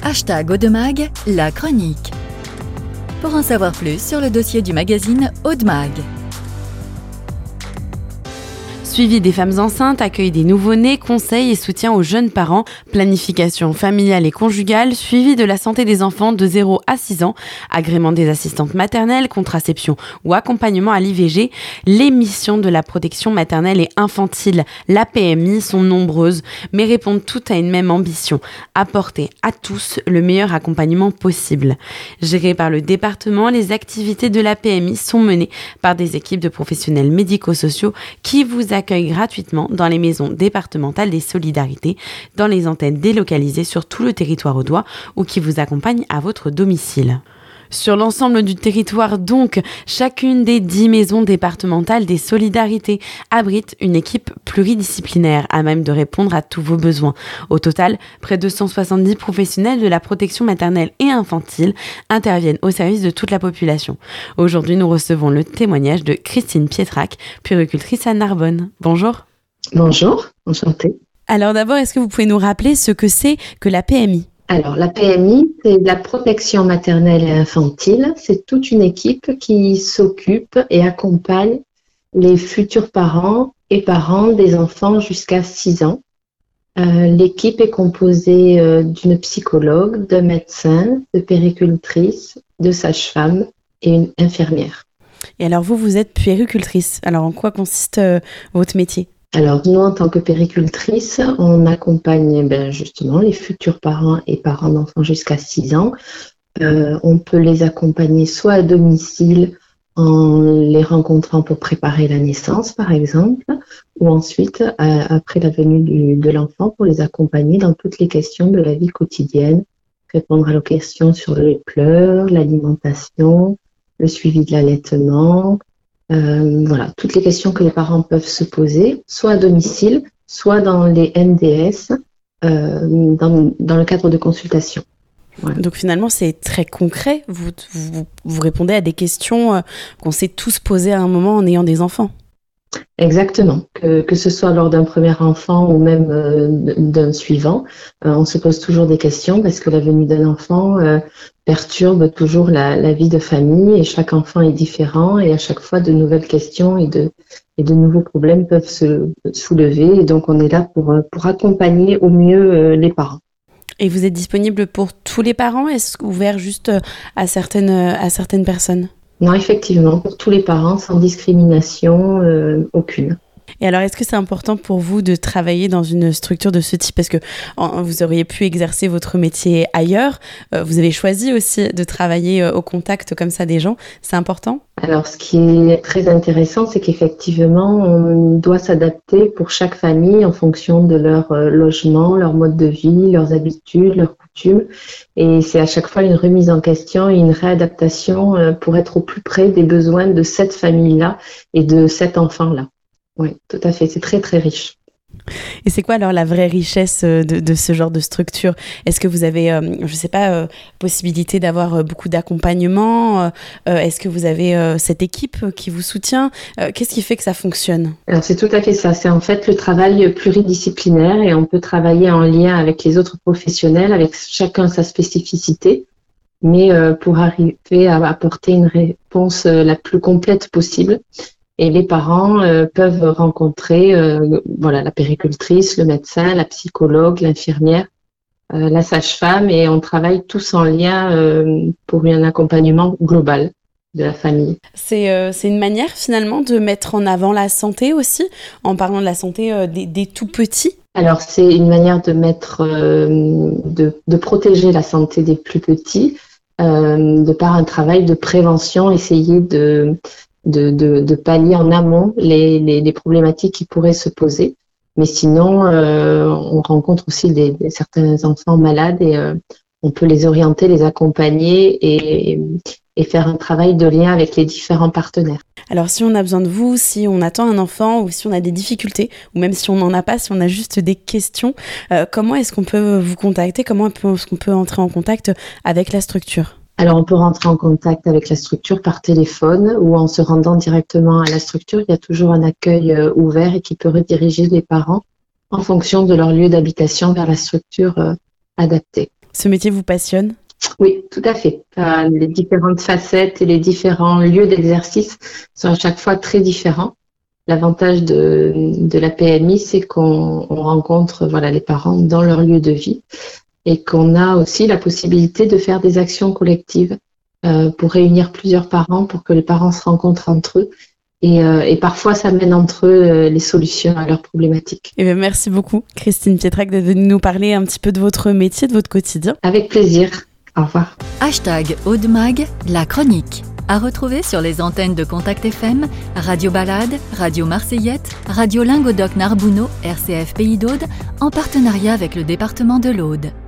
#Audemag, la chronique. Pour en savoir plus sur le dossier du magazine Audemag. Suivi des femmes enceintes, accueil des nouveau-nés, conseils et soutien aux jeunes parents, planification familiale et conjugale, suivi de la santé des enfants de 0 à 6 ans, agrément des assistantes maternelles, contraception ou accompagnement à l'IVG, les missions de la protection maternelle et infantile, la PMI, sont nombreuses, mais répondent toutes à une même ambition, apporter à tous le meilleur accompagnement possible. Gérées par le département, les activités de la PMI sont menées par des équipes de professionnels médico-sociaux qui vous accueillent gratuitement dans les maisons départementales des solidarités, dans les antennes délocalisées sur tout le territoire audois ou qui vous accompagnent à votre domicile. Sur l'ensemble du territoire donc, chacune des 10 maisons départementales des solidarités abrite une équipe pluridisciplinaire à même de répondre à tous vos besoins. Au total, près de 170 professionnels de la protection maternelle et infantile interviennent au service de toute la population. Aujourd'hui, nous recevons le témoignage de Christine Pietrac, puéricultrice à Narbonne. Bonjour. Bonjour, enchantée. Alors d'abord, est-ce que vous pouvez nous rappeler ce que c'est que la PMI ? Alors, la PMI, c'est de la protection maternelle et infantile. C'est toute une équipe qui s'occupe et accompagne les futurs parents et parents des enfants jusqu'à 6 ans. L'équipe est composée d'une psychologue, d'un médecin, de puéricultrice, de sage-femme et une infirmière. Et alors vous êtes puéricultrice. Alors en quoi consiste votre métier ? Alors, nous, en tant que puéricultrice, on accompagne justement les futurs parents et parents d'enfants jusqu'à 6 ans. On peut les accompagner soit à domicile, en les rencontrant pour préparer la naissance, par exemple, ou ensuite, après la venue de l'enfant, pour les accompagner dans toutes les questions de la vie quotidienne, répondre à leurs questions sur les pleurs, l'alimentation, le suivi de l'allaitement. Voilà, toutes les questions que les parents peuvent se poser, soit à domicile, soit dans les MDS, dans le cadre de consultation. Voilà. Donc finalement, c'est très concret. Vous répondez à des questions qu'on s'est tous posées à un moment en ayant des enfants. Exactement. Que ce soit lors d'un premier enfant ou même d'un suivant, on se pose toujours des questions parce que la venue d'un enfant perturbe toujours la vie de famille et chaque enfant est différent et à chaque fois de nouvelles questions et de nouveaux problèmes peuvent se soulever et donc on est là pour accompagner au mieux les parents. Et vous êtes disponible pour tous les parents? Est-ce ouvert juste à certaines personnes? Non, effectivement, pour tous les parents, sans discrimination aucune. Et alors, est-ce que c'est important pour vous de travailler dans une structure de ce type? Parce que vous auriez pu exercer votre métier ailleurs. Vous avez choisi aussi de travailler au contact comme ça des gens. C'est important? Alors, ce qui est très intéressant, c'est qu'effectivement, on doit s'adapter pour chaque famille en fonction de leur logement, leur mode de vie, leurs habitudes, leurs coutumes. Et c'est à chaque fois une remise en question et une réadaptation pour être au plus près des besoins de cette famille-là et de cet enfant-là. Oui, tout à fait. C'est très, très riche. Et c'est quoi alors la vraie richesse de ce genre de structure? Est-ce que vous avez, possibilité d'avoir beaucoup d'accompagnement? Est-ce que vous avez cette équipe qui vous soutient? Qu'est-ce qui fait que ça fonctionne? Alors c'est tout à fait ça. C'est en fait le travail pluridisciplinaire et on peut travailler en lien avec les autres professionnels, avec chacun sa spécificité, mais pour arriver à apporter une réponse la plus complète possible. Et les parents peuvent rencontrer la puéricultrice, le médecin, la psychologue, l'infirmière, la sage-femme et on travaille tous en lien pour un accompagnement global de la famille. C'est une manière finalement de mettre en avant la santé aussi, en parlant de la santé des tout petits. Alors c'est une manière de de protéger la santé des plus petits de par un travail de prévention, essayer de pallier en amont les problématiques qui pourraient se poser. Mais sinon, on rencontre aussi certains enfants malades et on peut les orienter, les accompagner et faire un travail de lien avec les différents partenaires. Alors si on a besoin de vous, si on attend un enfant ou si on a des difficultés, ou même si on n'en a pas, si on a juste des questions, comment est-ce qu'on peut vous contacter? Comment est-ce qu'on peut entrer en contact avec la structure? Alors, on peut rentrer en contact avec la structure par téléphone ou en se rendant directement à la structure. Il y a toujours un accueil ouvert et qui peut rediriger les parents en fonction de leur lieu d'habitation vers la structure adaptée. Ce métier vous passionne ? Oui, tout à fait. Les différentes facettes et les différents lieux d'exercice sont à chaque fois très différents. L'avantage de la PMI, c'est qu'on rencontre les parents dans leur lieu de vie et qu'on a aussi la possibilité de faire des actions collectives pour réunir plusieurs parents, pour que les parents se rencontrent entre eux. Et parfois, ça mène entre eux les solutions à leurs problématiques. Eh bien, merci beaucoup, Christine Pietrac, d'être venue nous parler un petit peu de votre métier, de votre quotidien. Avec plaisir. Au revoir. #AudMag, la chronique. À retrouver sur les antennes de Contact FM, Radio Balade, Radio Marseillette, Radio Lingodoc Narbonneau, RCF Pays d'Aude, en partenariat avec le département de l'Aude.